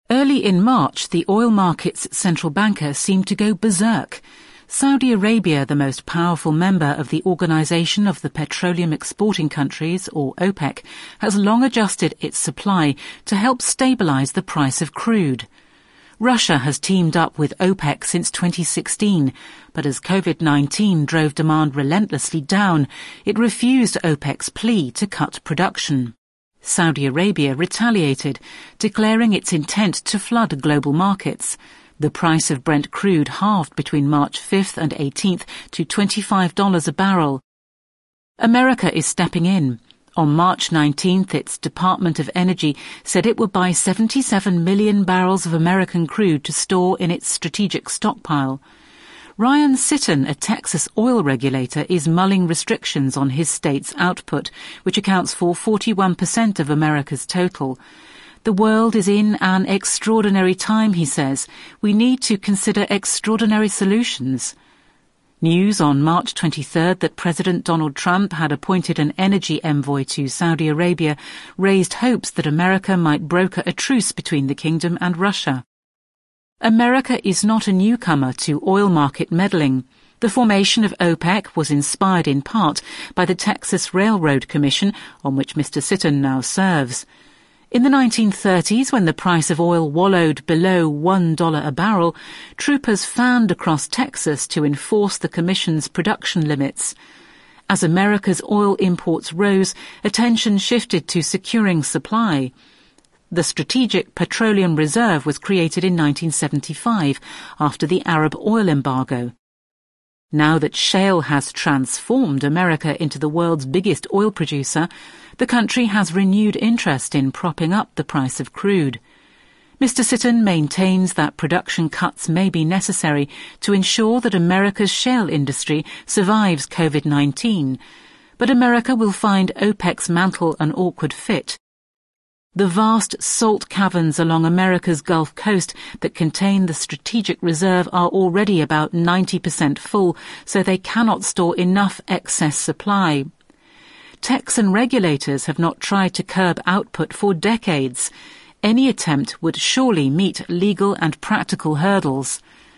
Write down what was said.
Early in March, the oil market's central banker seemed to go berserk. Saudi Arabia, the most powerful member of the Organization of the Petroleum Exporting Countries, or OPEC, has long adjusted its supply to help stabilize the price of crude. Russia has teamed up with OPEC since 2016, but as COVID-19 drove demand relentlessly down, it refused OPEC's plea to cut production. Saudi Arabia retaliated, declaring its intent to flood global markets. The price of Brent crude halved between March 5th and 18th to $25 a barrel. America is stepping in. On March 19th, its Department of Energy said it would buy 77 million barrels of American crude to store in its strategic stockpile. Ryan Sitton, a Texas oil regulator, is mulling restrictions on his state's output, which accounts for 41% of America's total. The world is in an extraordinary time, he says. We need to consider extraordinary solutions. News on March 23rd that President Donald Trump had appointed an energy envoy to Saudi Arabia raised hopes that America might broker a truce between the kingdom and Russia. America is not a newcomer to oil market meddling. The formation of OPEC was inspired in part by the Texas Railroad Commission, on which Mr. Sitton now serves. In the 1930s, when the price of oil wallowed below $1 a barrel, troopers fanned across Texas to enforce the Commission's production limits. As America's oil imports rose, attention shifted to securing supply. The Strategic Petroleum Reserve was created in 1975 after the Arab oil embargo. Now that shale has transformed America into the world's biggest oil producer, the country has renewed interest in propping up the price of crude. Mr. Sitton maintains that production cuts may be necessary to ensure that America's shale industry survives COVID-19, but America will find OPEC's mantle an awkward fit. The vast salt caverns along America's Gulf Coast that contain the strategic reserve are already about 90% full, so they cannot store enough excess supply. Texan regulators have not tried to curb output for decades. Any attempt would surely meet legal and practical hurdles.